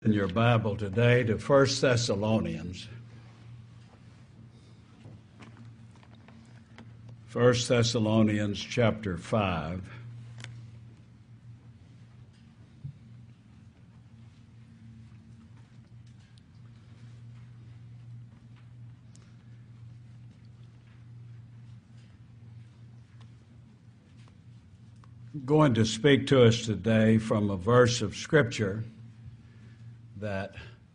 In your Bible today to 1 Thessalonians. 1 Thessalonians chapter 5. I'm going to speak to us today from a verse of Scripture that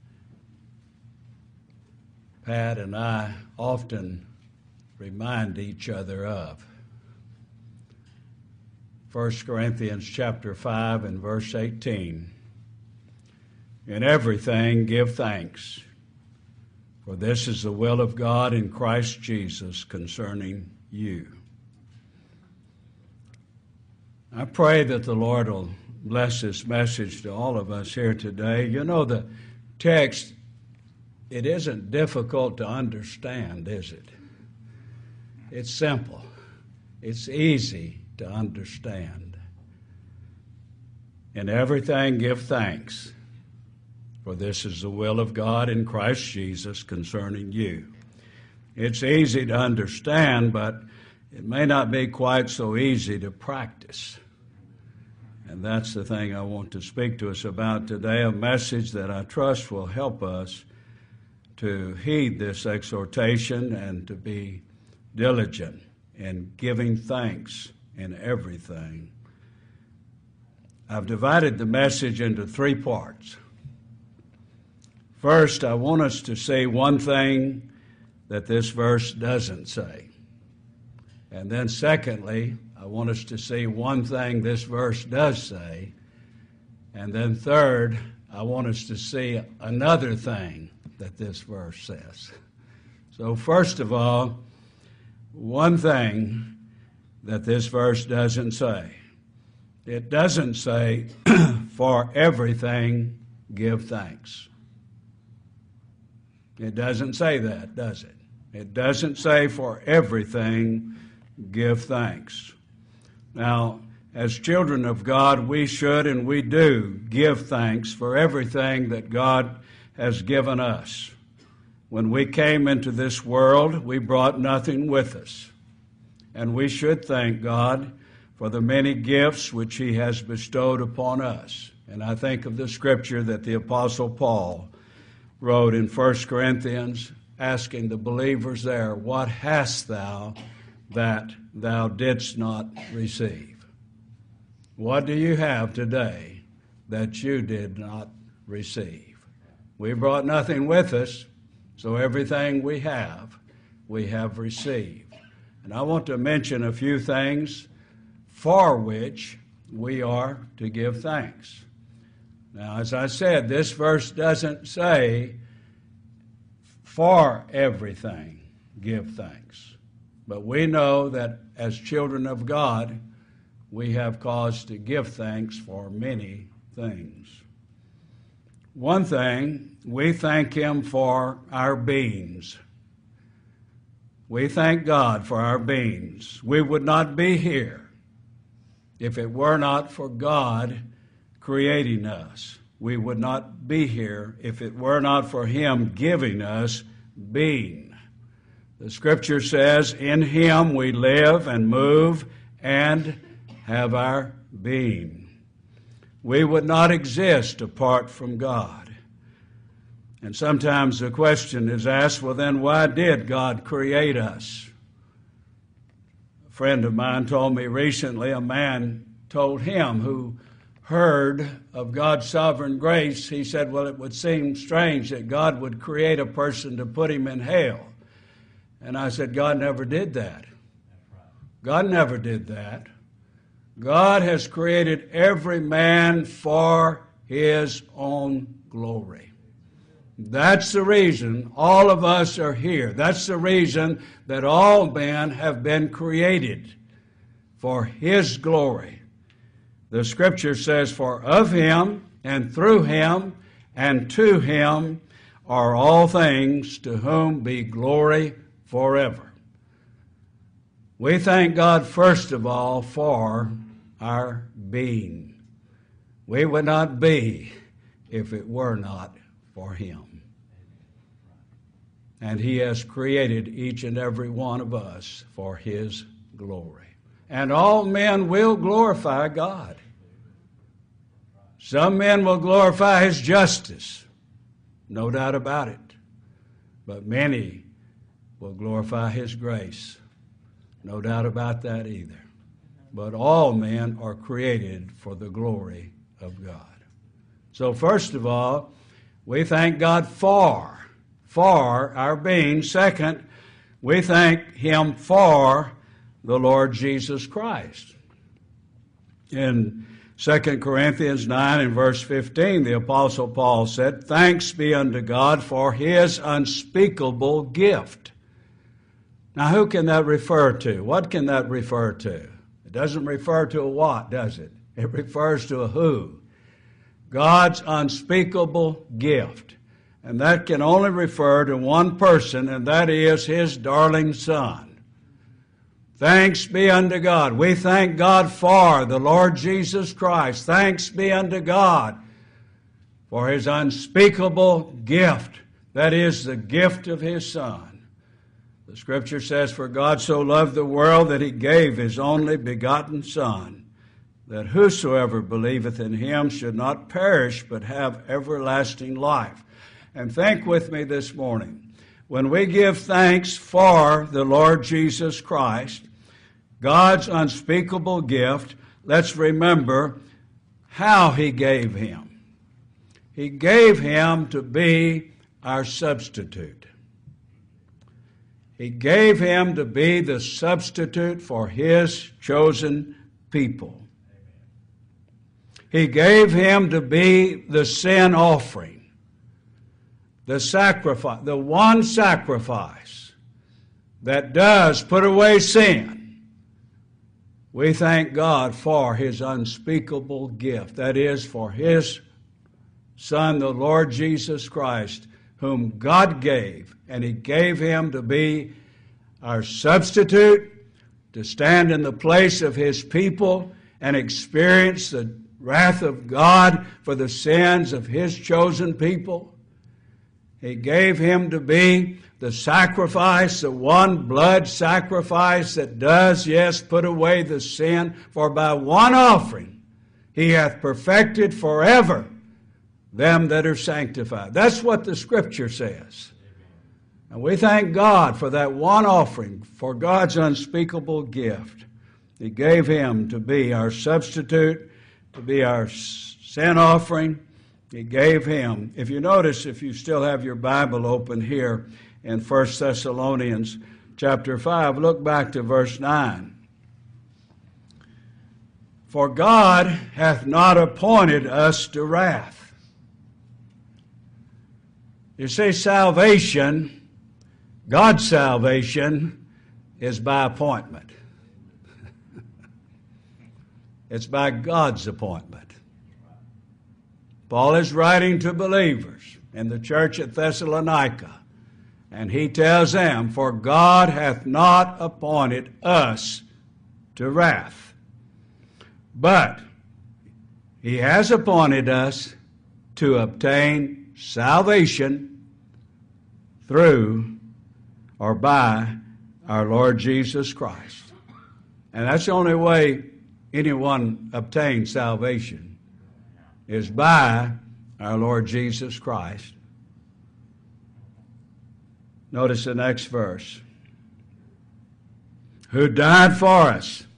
Pat and I often remind each other of. 1 Corinthians chapter 5 and verse 18. In everything give thanks, for this is the will of God in Christ Jesus concerning you. I pray that the Lord will bless this message to all of us here today. You know, the text, it isn't difficult to understand, is it? It's simple. It's easy to understand. In everything give thanks, for this is the will of God in Christ Jesus concerning you. It's easy to understand, but it may not be quite so easy to practice. And that's the thing I want to speak to us about today, a message that I trust will help us to heed this exhortation and to be diligent in giving thanks in everything. I've divided the message into three parts. First, I want us to say one thing that this verse doesn't say. And then secondly, I want us to see one thing this verse does say. And then third, I want us to see another thing that this verse says. So first of all, one thing that this verse doesn't say. It doesn't say, for everything give thanks. It doesn't say that, does it? It doesn't say for everything give thanks. Now, as children of God, we should and we do give thanks for everything that God has given us. When we came into this world, we brought nothing with us. And we should thank God for the many gifts which He has bestowed upon us. And I think of the scripture that the Apostle Paul wrote in 1 Corinthians, asking the believers there, what hast thou that thou didst not receive? What do you have today that you did not receive? We brought nothing with us, so everything we have received. And I want to mention a few things for which we are to give thanks. Now, as I said, this verse doesn't say for everything give thanks. But we know that as children of God, we have cause to give thanks for many things. One thing, we thank Him for our beings. We thank God for our beings. We would not be here if it were not for God creating us. We would not be here if it were not for Him giving us being. The Scripture says, in Him we live and move and have our being. We would not exist apart from God. And sometimes the question is asked, well then why did God create us? A friend of mine told me recently, a man told him who heard of God's sovereign grace, he said, well, it would seem strange that God would create a person to put him in hell. And I said, God never did that. God never did that. God has created every man for His own glory. That's the reason all of us are here. That's the reason that all men have been created for His glory. The Scripture says, for of Him and through Him and to Him are all things, to whom be glory forever. We thank God first of all for our being. We would not be if it were not for Him. And He has created each and every one of us for His glory. And all men will glorify God. Some men will glorify His justice, no doubt about it. But many will glorify His grace, no doubt about that either. But all men are created for the glory of God. So first of all, we thank God for our being. Second, we thank Him for the Lord Jesus Christ. In 2 Corinthians 9 and verse 15, the Apostle Paul said, "Thanks be unto God for His unspeakable gift." Now, who can that refer to? What can that refer to? It doesn't refer to a what, does it? It refers to a who. God's unspeakable gift. And that can only refer to one person, and that is His darling Son. Thanks be unto God. We thank God for the Lord Jesus Christ. Thanks be unto God for His unspeakable gift. That is the gift of His Son. The Scripture says, "For God so loved the world that He gave His only begotten Son, that whosoever believeth in Him should not perish but have everlasting life." And think with me this morning. When we give thanks for the Lord Jesus Christ, God's unspeakable gift, let's remember how He gave Him. He gave Him to be our substitute. He gave Him to be the substitute for His chosen people. He gave Him to be the sin offering. The sacrifice, the one sacrifice that does put away sin. We thank God for His unspeakable gift. That is, for His Son, the Lord Jesus Christ, whom God gave. And He gave Him to be our substitute, to stand in the place of His people and experience the wrath of God for the sins of His chosen people. He gave Him to be the sacrifice, the one blood sacrifice that does, yes, put away the sin. For by one offering He hath perfected forever them that are sanctified. That's what the Scripture says. And we thank God for that one offering, for God's unspeakable gift. He gave Him to be our substitute, to be our sin offering. He gave Him. If you notice, if you still have your Bible open here in 1 Thessalonians chapter 5, look back to verse 9. "For God hath not appointed us to wrath." You see, salvation, God's salvation, is by appointment. It's by God's appointment. Paul is writing to believers in the church at Thessalonica, and he tells them, "For God hath not appointed us to wrath, but He has appointed us to obtain salvation through or by our Lord Jesus Christ." And that's the only way anyone obtains salvation, is by our Lord Jesus Christ. Notice the next verse. "Who died for us,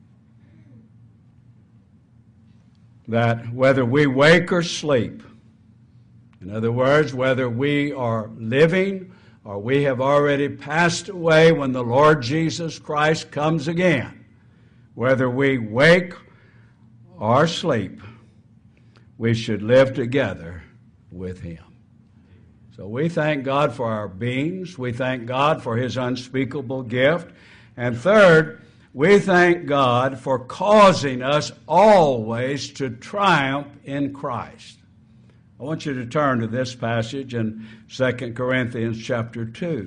that whether we wake or sleep," in other words, whether we are living or we have already passed away when the Lord Jesus Christ comes again, whether we wake or sleep, we should live together with Him. So we thank God for our beings. We thank God for His unspeakable gift. And third, we thank God for causing us always to triumph in Christ. I want you to turn to this passage in 2 Corinthians chapter 2.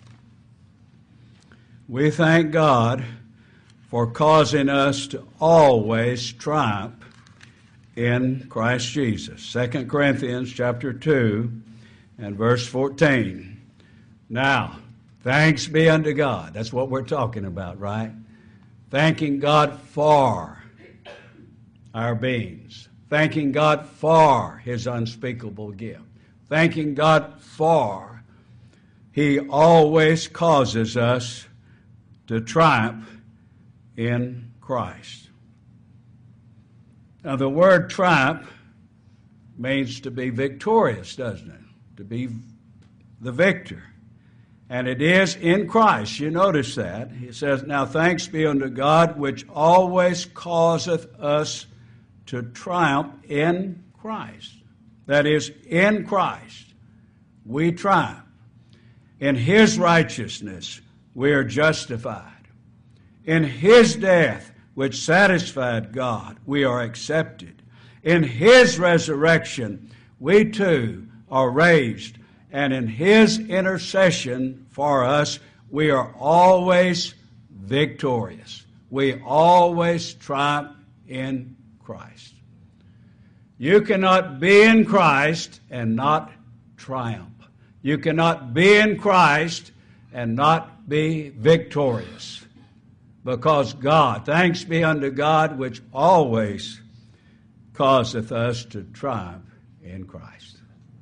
We thank God for causing us to always triumph in Christ Jesus. 2 Corinthians chapter 2 and verse 14. Now, thanks be unto God. That's what we're talking about, right? Thanking God for our beings. Thanking God for His unspeakable gift. Thanking God for He always causes us to triumph in Christ. Now, the word triumph means to be victorious, doesn't it? To be the victor. And it is in Christ. You notice that. He says, now thanks be unto God, which always causeth us to triumph in Christ. That is, in Christ we triumph. In His righteousness we are justified. In His death, which satisfied God, we are accepted. In His resurrection, we too are raised. And in His intercession for us, we are always victorious. We always triumph in Christ. You cannot be in Christ and not triumph. You cannot be in Christ and not be victorious. Because God, thanks be unto God, which always causeth us to triumph in Christ.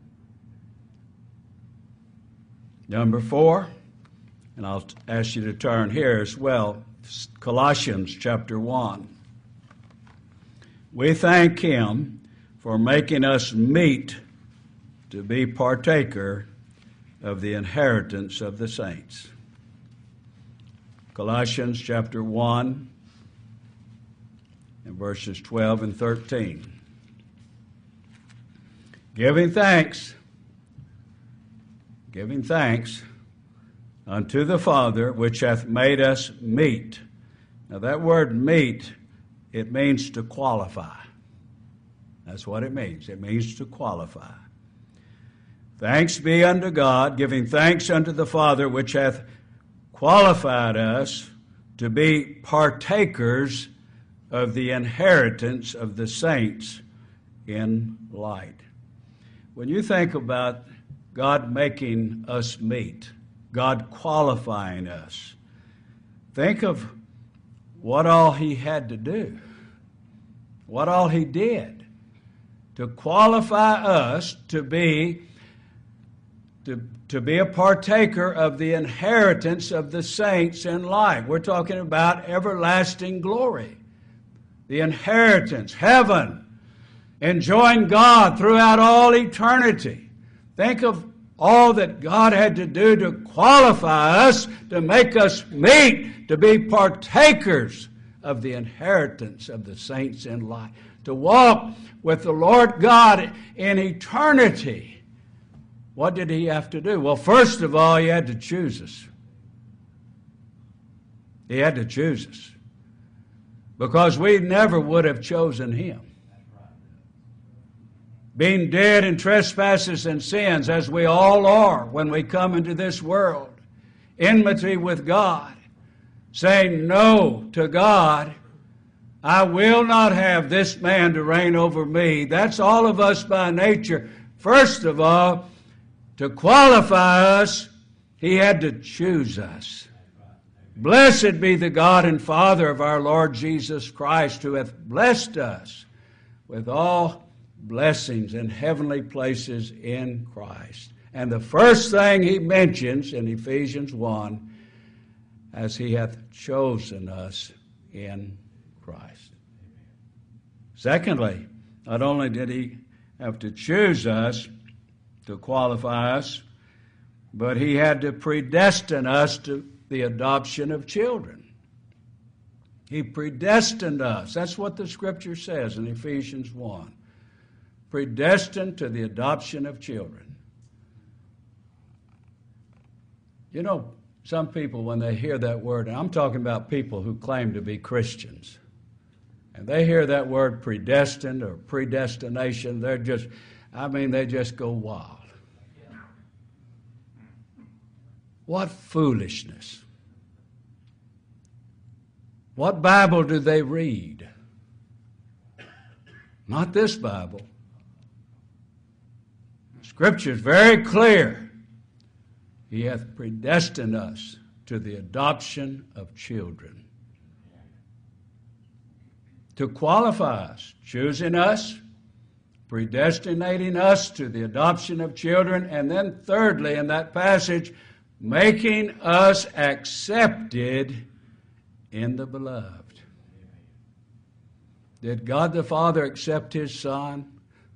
Number 4, and I'll ask you to turn here as well, Colossians chapter 1. We thank Him for making us meet to be partaker of the inheritance of the saints. Colossians chapter 1 and verses 12 and 13. Giving thanks unto the Father, which hath made us meet. Now that word meet, it means to qualify. That's what it means. It means to qualify. Thanks be unto God, giving thanks unto the Father, which hath qualified us to be partakers of the inheritance of the saints in light. When you think about God making us meet, God qualifying us, think of what all He had to do, what all He did to qualify us to be a partaker of the inheritance of the saints in life. We're talking about everlasting glory, the inheritance, heaven, enjoying God throughout all eternity. Think of all that God had to do to qualify us, to make us meet, to be partakers of the inheritance of the saints in life, to walk with the Lord God in eternity. What did He have to do? Well, first of all, He had to choose us. He had to choose us. Because we never would have chosen Him. Being dead in trespasses and sins, as we all are when we come into this world, enmity with God, saying no to God, I will not have this man to reign over me. That's all of us by nature. First of all, to qualify us, He had to choose us. Blessed be the God and Father of our Lord Jesus Christ, who hath blessed us with all blessings in heavenly places in Christ. And the first thing He mentions in Ephesians 1, as He hath chosen us in Christ. Secondly, not only did He have to choose us to qualify us, but He had to predestine us to the adoption of children. He predestined us. That's what the Scripture says in Ephesians 1. Predestined to the adoption of children. You know, some people, when they hear that word, and I'm talking about people who claim to be Christians, and they hear that word predestined or predestination, they just go wild. What foolishness. What Bible do they read? Not this Bible. Scripture is very clear. He hath predestined us to the adoption of children. To qualify us, choosing us, predestinating us to the adoption of children, and then thirdly, in that passage, making us accepted in the beloved. Did God the Father accept His Son?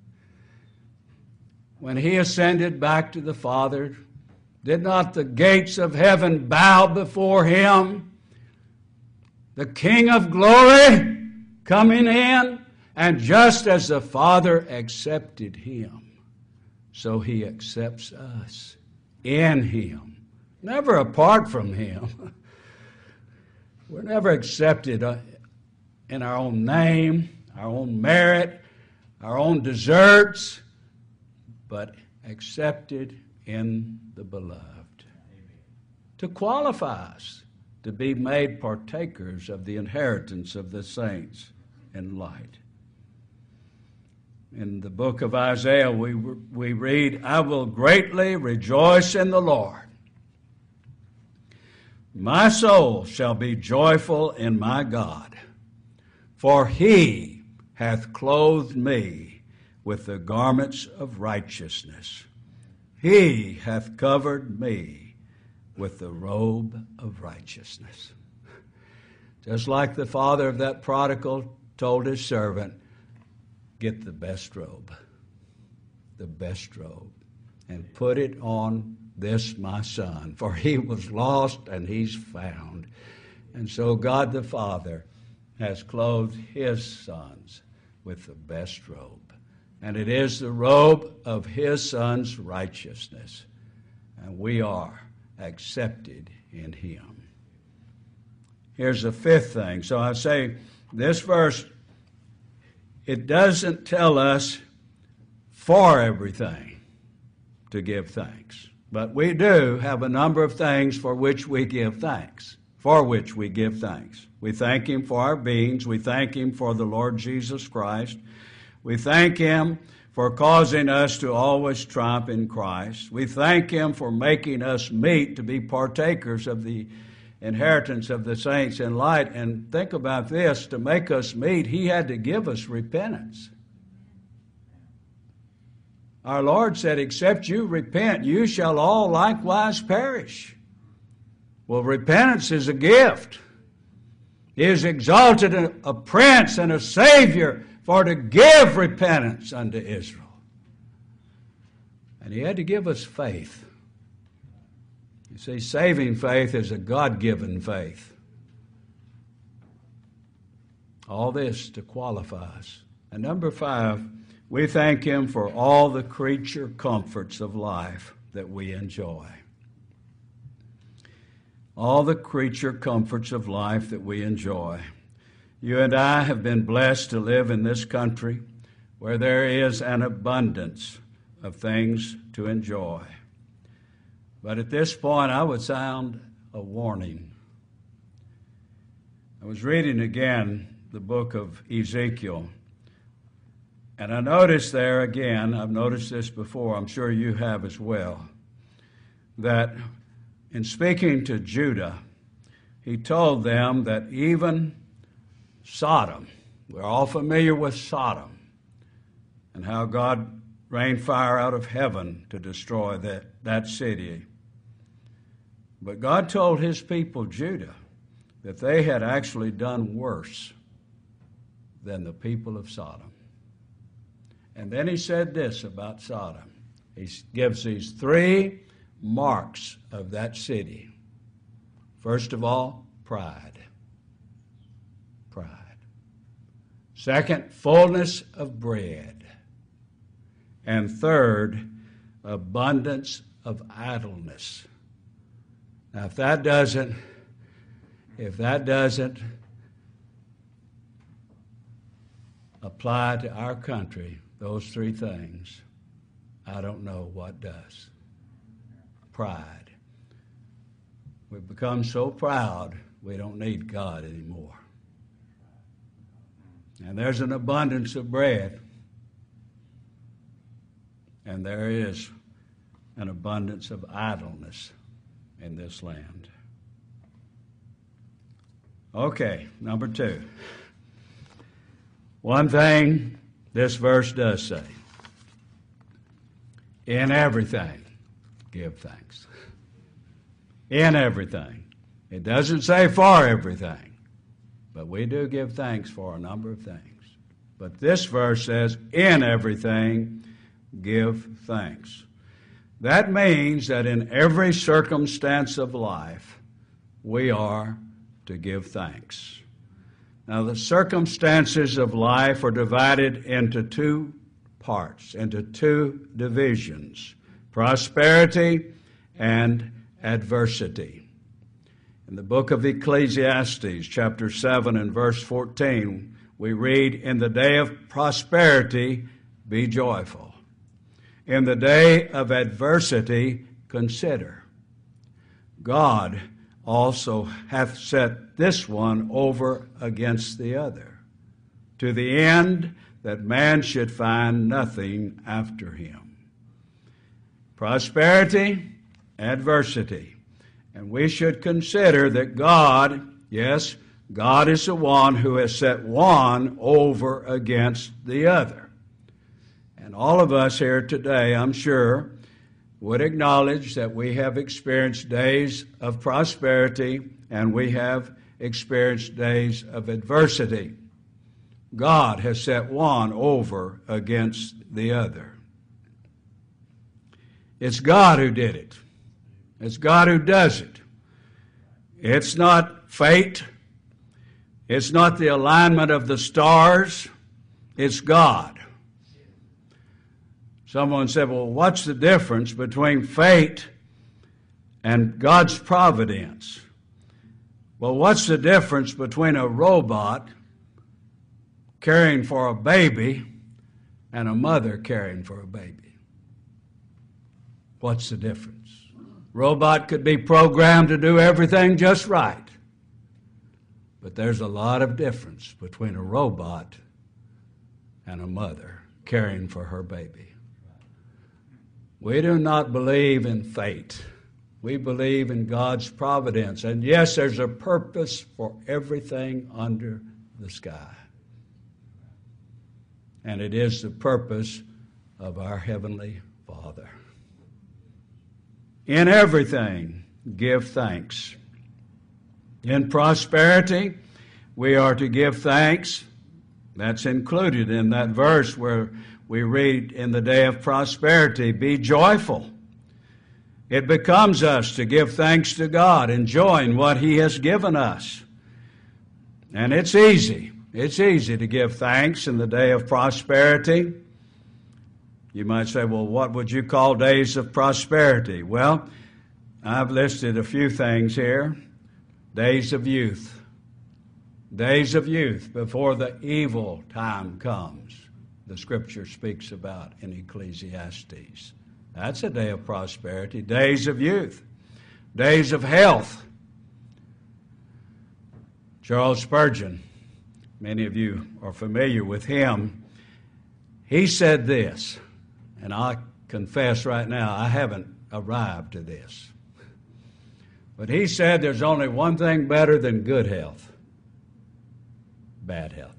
When He ascended back to the Father, did not the gates of heaven bow before Him? The King of glory coming in, and just as the Father accepted Him, so He accepts us in Him, never apart from Him. We're never accepted in our own name, our own merit, our own deserts, but accepted in the beloved. To qualify us to be made partakers of the inheritance of the saints in light. In the book of Isaiah, we read, I will greatly rejoice in the Lord. My soul shall be joyful in my God, for He hath clothed me with the garments of righteousness. He hath covered me with the robe of righteousness. Just like the father of that prodigal told his servant, get the best robe, and put it on this my son, for he was lost and he's found. And so God the Father has clothed His sons with the best robe. And it is the robe of His Son's righteousness. And we are accepted in Him. Here's the fifth thing. So I say this verse, it doesn't tell us for everything to give thanks. But we do have a number of things for which we give thanks. We thank Him for our beings. We thank Him for the Lord Jesus Christ. We thank Him for causing us to always triumph in Christ. We thank Him for making us meet to be partakers of the inheritance of the saints in light. And think about this, to make us meet, He had to give us repentance. Our Lord said, except you repent, you shall all likewise perish. Well, repentance is a gift. He is exalted a prince and a savior for to give repentance unto Israel. And He had to give us faith. You see, saving faith is a God-given faith. All this to qualify us. And number 5, we thank Him for all the creature comforts of life that we enjoy. All the creature comforts of life that we enjoy. You and I have been blessed to live in this country where there is an abundance of things to enjoy. But at this point, I would sound a warning. I was reading again the book of Ezekiel, and I noticed there again, I've noticed this before, I'm sure you have as well, that in speaking to Judah, he told them that even Sodom, we're all familiar with Sodom and how God rained fire out of heaven to destroy that city. But God told His people, Judah, that they had actually done worse than the people of Sodom. And then He said this about Sodom. He gives these 3 marks of that city. First of all, pride. Pride. Second, fullness of bread. And third, abundance of idleness. Now, if that doesn't apply to our country, those 3 things, I don't know what does. Pride. We've become so proud we don't need God anymore. And there's an abundance of bread. and there is an abundance of idleness in this land. Okay, number 2. One thing this verse does say: in everything, give thanks. In everything. It doesn't say for everything, but we do give thanks for a number of things. But this verse says, in everything, give thanks. That means that in every circumstance of life, we are to give thanks. Now, the circumstances of life are divided into 2 parts, into 2 divisions: prosperity and adversity. In the book of Ecclesiastes, chapter 7 and verse 14, we read, in the day of prosperity, be joyful. In the day of adversity, consider. God also hath set this one over against the other, to the end that man should find nothing after him. Prosperity, adversity. And we should consider that God, yes, God is the one who has set one over against the other. And all of us here today, I'm sure, would acknowledge that we have experienced days of prosperity and we have experienced days of adversity. God has set one over against the other. It's God who did it. It's God who does it. It's not fate. It's not the alignment of the stars. It's God. Someone said, well, what's the difference between fate and God's providence? Well, what's the difference between a robot caring for a baby and a mother caring for a baby? What's the difference? Robot could be programmed to do everything just right. But there's a lot of difference between a robot and a mother caring for her baby. We do not believe in fate. We believe in God's providence. And yes, there's a purpose for everything under the sky. And it is the purpose of our Heavenly Father. In everything, give thanks. In prosperity, we are to give thanks. That's included in that verse where we read, in the day of prosperity, be joyful. It becomes us to give thanks to God, enjoying what He has given us. And it's easy. It's easy to give thanks in the day of prosperity. You might say, well, what would you call days of prosperity? Well, I've listed a few things here. Days of youth. Days of youth before the evil time comes. The Scripture speaks about in Ecclesiastes. That's a day of prosperity. Days of youth. Days of health. Charles Spurgeon, many of you are familiar with him. He said this, and I confess right now I haven't arrived to this. But he said there's only one thing better than good health: bad health.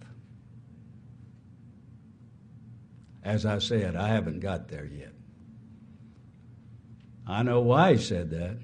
As I said, I haven't got there yet. I know why he said that.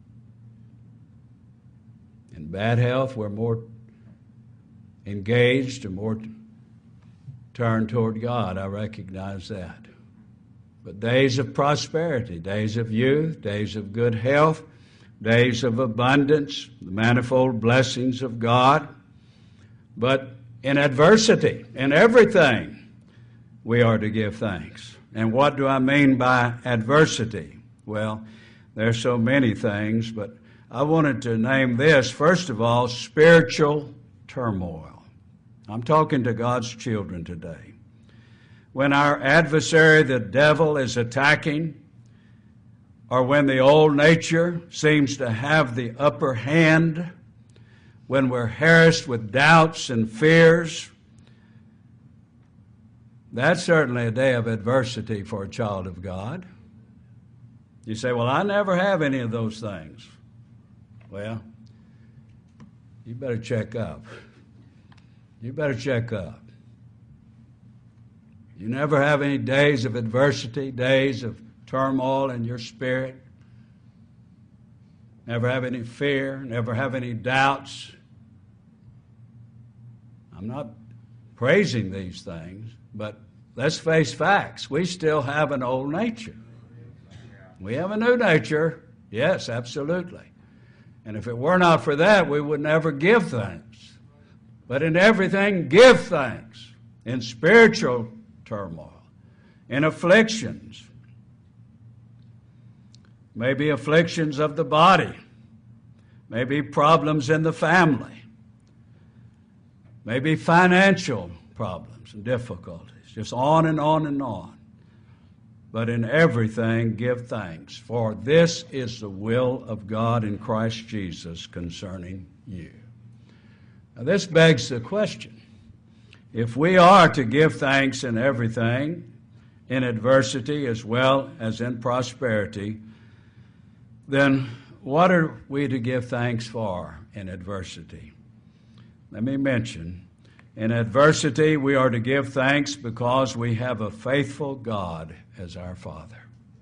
In bad health, we're more engaged and more turned toward God. I recognize that. But days of prosperity, days of youth, days of good health, days of abundance, the manifold blessings of God. But in adversity, in everything, we are to give thanks. And what do I mean by adversity? Well, there's so many things, but I wanted to name this, first of all, spiritual turmoil. I'm talking to God's children today. When our adversary, the devil, is attacking, or when the old nature seems to have the upper hand, when we're harassed with doubts and fears, That's certainly a day of adversity for a child of God. You say, well, I never have any of those things. Well, you better check up. You better check up. You never have any days of adversity, days of turmoil in your spirit. Never have any fear, never have any doubts. I'm not praising these things, but let's face facts. We still have an old nature. We have a new nature. Yes, absolutely. And if it were not for that, we would never give thanks. But in everything, give thanks. In spiritual turmoil, in afflictions, maybe afflictions of the body, maybe problems in the family, maybe financial problems and difficulties, just on and on and on. But in everything, give thanks, for this is the will of God in Christ Jesus concerning you. Now, this begs the question. If we are to give thanks in everything, in adversity as well as in prosperity, then what are we to give thanks for in adversity? Let me mention, in adversity we are to give thanks because we have a faithful God as our Father.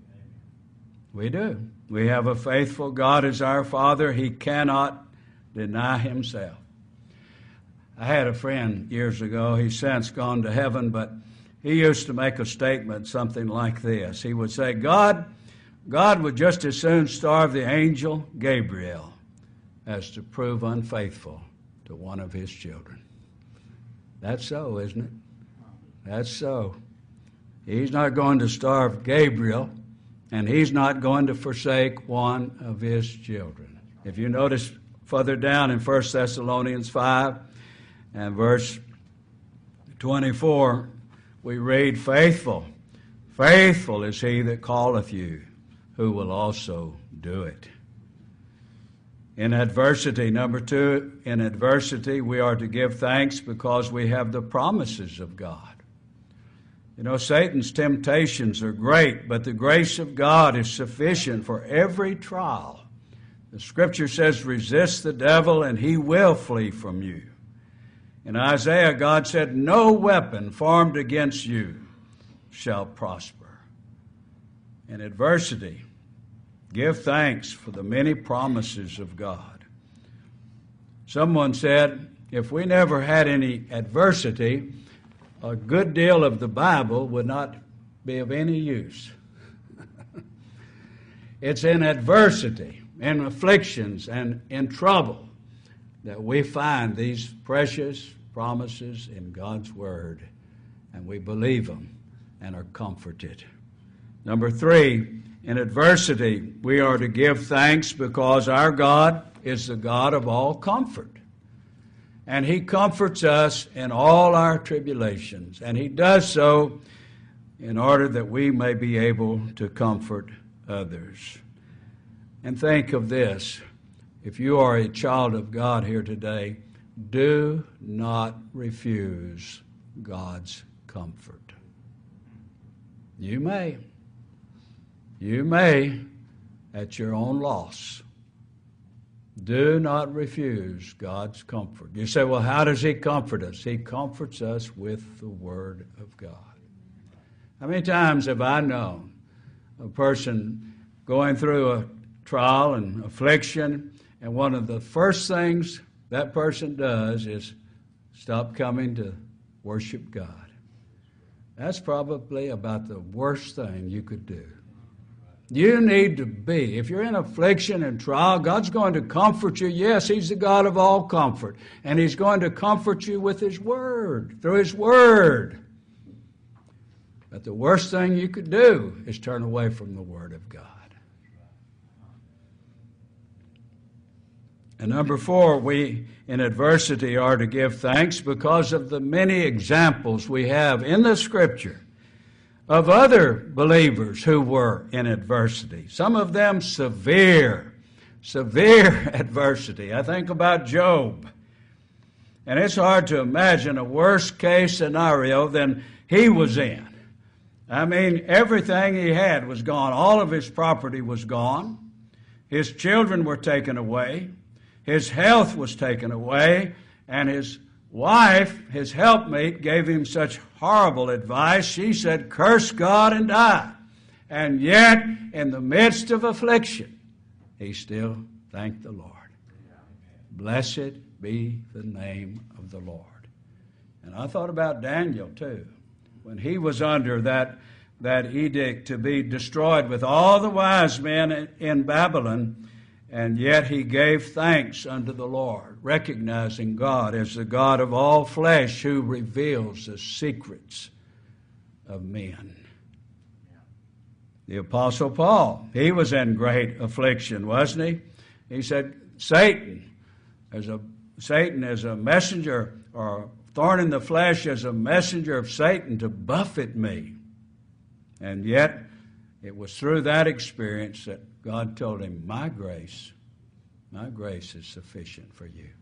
We do. We have a faithful God as our Father. He cannot deny Himself. I had a friend years ago, he's since gone to heaven, but he used to make a statement something like this. He would say, God would just as soon starve the angel Gabriel as to prove unfaithful to one of His children. That's so, isn't it? That's so. He's not going to starve Gabriel, and He's not going to forsake one of His children. If you notice further down in 1 Thessalonians 5, and verse 24, we read, Faithful is He that calleth you, who will also do it. In adversity, number 2, in adversity we are to give thanks because we have the promises of God. You know, Satan's temptations are great, but the grace of God is sufficient for every trial. The Scripture says, resist the devil and he will flee from you. In Isaiah, God said, no weapon formed against you shall prosper. In adversity, give thanks for the many promises of God. Someone said, if we never had any adversity, a good deal of the Bible would not be of any use. It's in adversity, in afflictions, and in trouble that we find these precious promises in God's Word, and we believe them and are comforted. Number 3, in adversity, we are to give thanks because our God is the God of all comfort. And He comforts us in all our tribulations, and He does so in order that we may be able to comfort others. And think of this. If you are a child of God here today, do not refuse God's comfort. You may at your own loss. Do not refuse God's comfort. You say, well, how does He comfort us? He comforts us with the Word of God. How many times have I known a person going through a trial and affliction, and one of the first things that person does is stop coming to worship God? That's probably about the worst thing you could do. You need to be, if you're in affliction and trial, God's going to comfort you. Yes, He's the God of all comfort. And He's going to comfort you with His Word, through His Word. But the worst thing you could do is turn away from the Word of God. And number 4, we in adversity are to give thanks because of the many examples we have in the Scripture of other believers who were in adversity. Some of them severe adversity. I think about Job. And it's hard to imagine a worse case scenario than he was in. I mean, everything he had was gone. All of his property was gone. His children were taken away. His health was taken away. And his wife, his helpmate, gave him such horrible advice. She said, "Curse God and die." And yet, in the midst of affliction, he still thanked the Lord. Blessed be the name of the Lord. And I thought about Daniel too. When he was under that edict to be destroyed with all the wise men in Babylon, and yet he gave thanks unto the Lord, recognizing God as the God of all flesh who reveals the secrets of men. The Apostle Paul, he was in great affliction, wasn't he? He said, Satan is a messenger, or thorn in the flesh as a messenger of Satan to buffet me. And yet, it was through that experience that God told him, my grace is sufficient for you.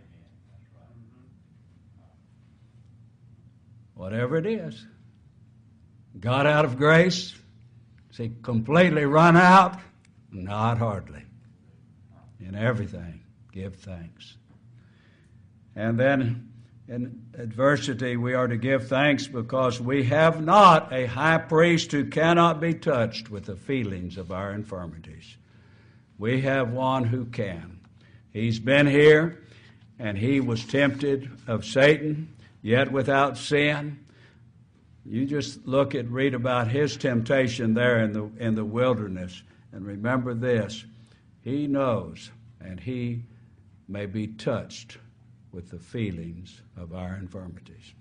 Whatever it is. Got out of grace? Is he completely run out? Not hardly. In everything, give thanks. And then in adversity, we are to give thanks because we have not a high priest who cannot be touched with the feelings of our infirmities. We have one who can. He's been here, and he was tempted of Satan, yet without sin. You just read about his temptation there in the wilderness, and remember this: he knows, and he may be touched with the feelings of our infirmities.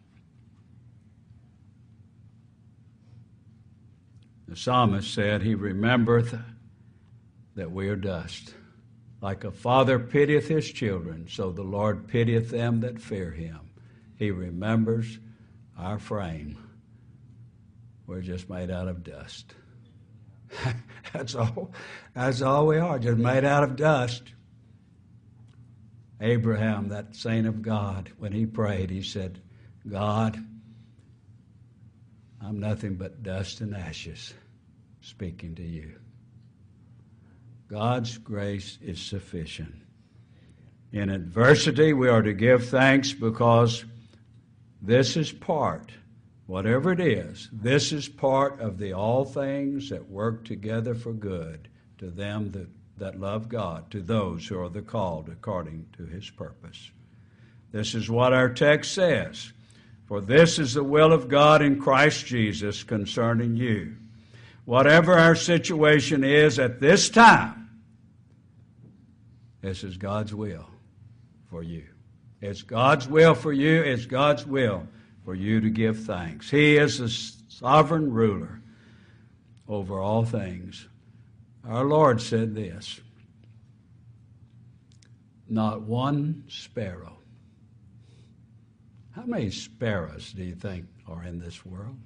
The psalmist said, he remembereth that we are dust. Like a father pitieth his children, so the Lord pitieth them that fear him. He remembers our frame. We're just made out of dust. That's all we are, just made out of dust. Abraham, that saint of God, when he prayed, he said, God, I'm nothing but dust and ashes speaking to you. God's grace is sufficient. In adversity, we are to give thanks because this is part, whatever it is, this is part of the all things that work together for good to them that love God, to those who are the called according to his purpose. This is what our text says. For this is the will of God in Christ Jesus concerning you. Whatever our situation is at this time, this is God's will for you. It's God's will for you. It's God's will for you to give thanks. He is the sovereign ruler over all things. Our Lord said this, not one sparrow. How many sparrows do you think are in this world?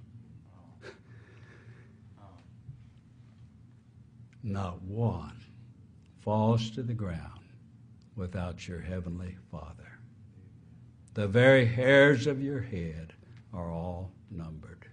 Not one falls to the ground without your heavenly Father. The very hairs of your head are all numbered.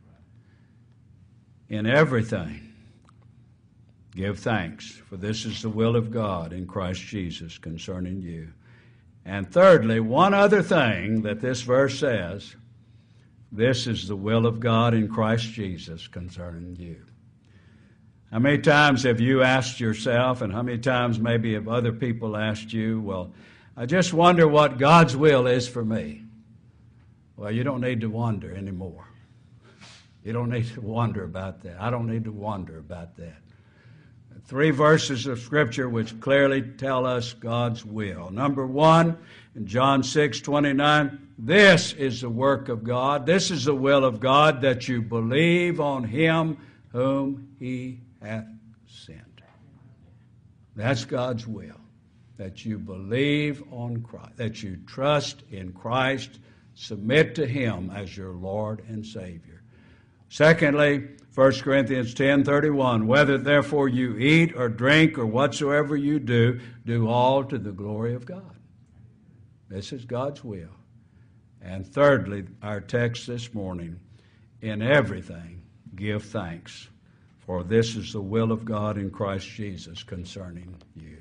In everything, give thanks, for this is the will of God in Christ Jesus concerning you. And thirdly, one other thing that this verse says, this is the will of God in Christ Jesus concerning you. How many times have you asked yourself, and how many times maybe have other people asked you, well, I just wonder what God's will is for me. Well, you don't need to wonder anymore. You don't need to wonder about that. I don't need to wonder about that. 3 verses of Scripture which clearly tell us God's will. Number 1, in John 6:29, this is the work of God. This is the will of God, that you believe on him whom he hath sent. That's God's will, that you believe on Christ, that you trust in Christ, submit to him as your Lord and Savior. Secondly, 1 Corinthians 10:31, whether therefore you eat or drink or whatsoever you do, do all to the glory of God. This is God's will. And thirdly, our text this morning in everything give thanks, for this is the will of God in Christ Jesus concerning you.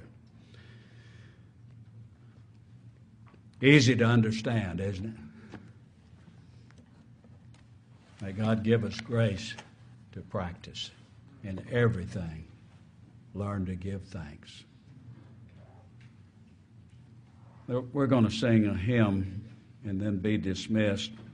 Easy to understand, isn't it? May God give us grace to practice in everything. Learn to give thanks. We're going to sing a hymn and then be dismissed.